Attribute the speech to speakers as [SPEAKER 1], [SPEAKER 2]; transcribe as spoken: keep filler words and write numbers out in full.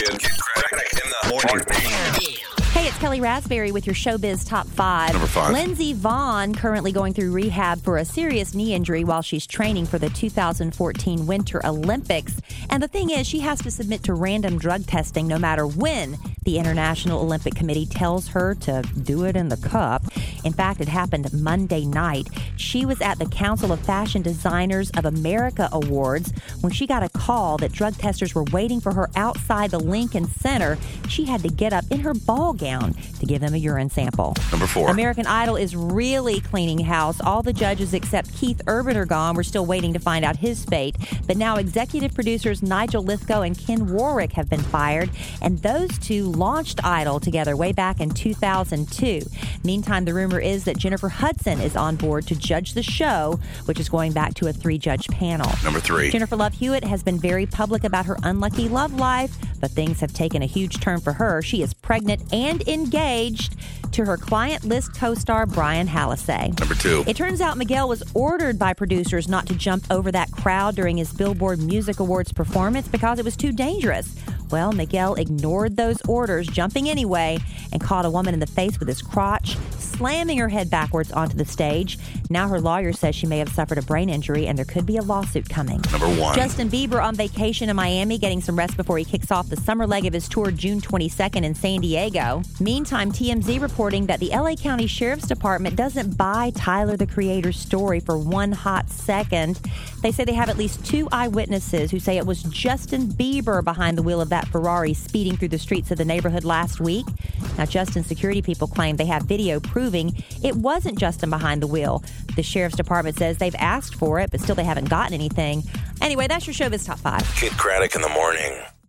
[SPEAKER 1] Kid Craddock in the morning.
[SPEAKER 2] Hey, it's Kelly Raspberry with your Showbiz Top five.
[SPEAKER 1] Number five.
[SPEAKER 2] Lindsey Vonn currently going through rehab for a serious knee injury while she's training for the two thousand fourteen Winter Olympics. And the thing is, she has to submit to random drug testing no matter when the International Olympic Committee tells her to do it in the cup. In fact, it happened Monday night. She was at the Council of Fashion Designers of America Awards when she got a call that drug testers were waiting for her outside the Lincoln Center. She had to get up in her ball gown to give them a urine sample.
[SPEAKER 1] Number four.
[SPEAKER 2] American Idol is really cleaning house. All the judges except Keith Urban are gone. We're still waiting to find out his fate. But now executive producers Nigel Lithgow and Ken Warwick have been fired, and those two launched Idol together way back in two thousand two. Meantime, the rumor is that Jennifer Hudson is on board to judge the show, which is going back to a three-judge panel.
[SPEAKER 1] Number three.
[SPEAKER 2] Jennifer Love Hewitt has been very public about her unlucky love life, but things have taken a huge turn for her. She is pregnant and engaged to her client list co-star Brian Hallisey.
[SPEAKER 1] Number two.
[SPEAKER 2] It turns out Miguel was ordered by producers not to jump over that crowd during his Billboard Music Awards performance because it was too dangerous. Well, Miguel ignored those orders, jumping anyway, and caught a woman in the face with his crotch, slamming her head backwards onto the stage. Now her lawyer says she may have suffered a brain injury and there could be a lawsuit coming.
[SPEAKER 1] Number one.
[SPEAKER 2] Justin Bieber on vacation in Miami, getting some rest before he kicks off the summer leg of his tour June twenty-second in San Diego. Meantime, T M Z reporting that the L A County Sheriff's Department doesn't buy Tyler, the Creator's story for one hot second. They say they have at least two eyewitnesses who say it was Justin Bieber behind the wheel of that Ferrari speeding through the streets of the neighborhood last week. Now, Justin's security people claim they have video proving it wasn't Justin behind the wheel. The Sheriff's Department says they've asked for it, but still they haven't gotten anything. Anyway, that's your Showbiz Top five.
[SPEAKER 1] Kid Craddock in the morning.